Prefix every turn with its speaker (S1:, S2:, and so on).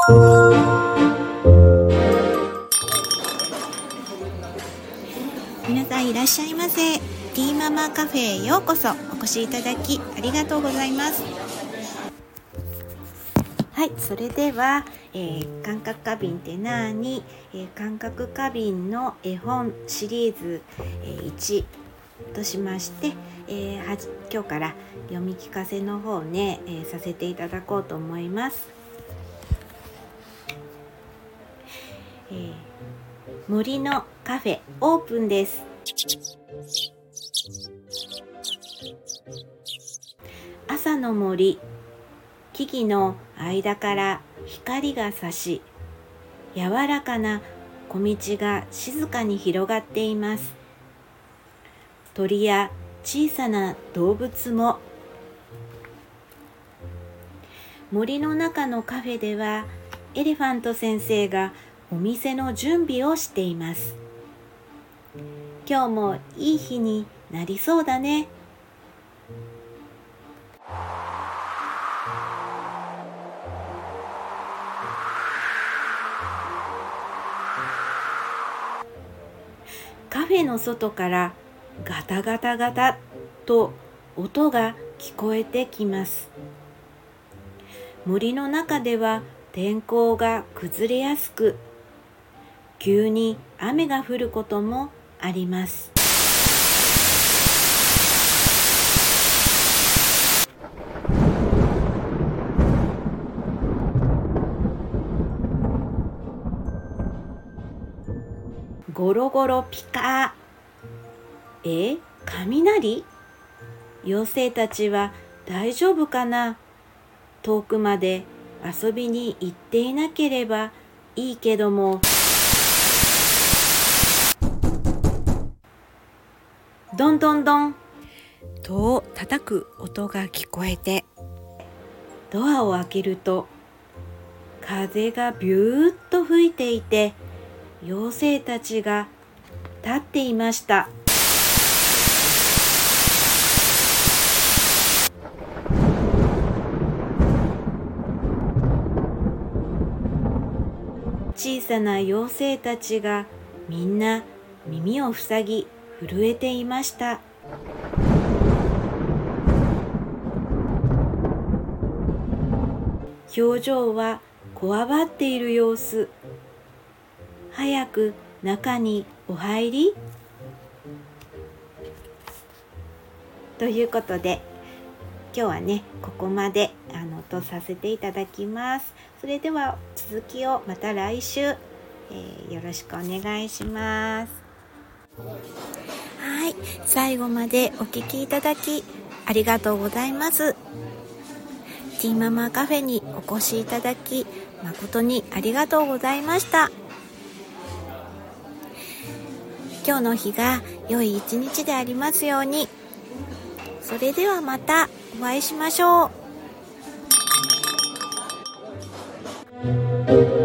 S1: 皆さんいらっしゃいませ。ティーママカフェへようこそお越しいただきありがとうございます。はい、それでは、感覚過敏って何、感覚過敏の絵本シリーズ、1としまして、今日から読み聞かせの方ね、させていただこうと思います。森のカフェオープンです。朝の森、木々の間から光が差し、柔らかな小道が静かに広がっています。鳥や小さな動物も。森の中のカフェでは、エレファント先生がお店の準備をしています。今日もいい日になりそうだね。カフェの外からガタガタガタと音が聞こえてきます。森の中では天候が崩れやすく、急に雨が降ることもあります。ゴロゴロピカー。雷？妖精たちは大丈夫かな？遠くまで遊びに行っていなければいいけども。ドンドンドン。戸を叩く音が聞こえて、ドアを開けると、風がビューッと吹いていて、妖精たちが立っていました。小さな妖精たちがみんな耳を塞ぎ震えていました。表情はこわばっている様子。早く中にお入りということで、今日はねここまでとさせていただきます。それでは続きをまた来週、よろしくお願いします。はい、最後までお聞きいただきありがとうございます。ティーママカフェにお越しいただき誠にありがとうございました。今日の日が良い一日でありますように。それではまたお会いしましょう。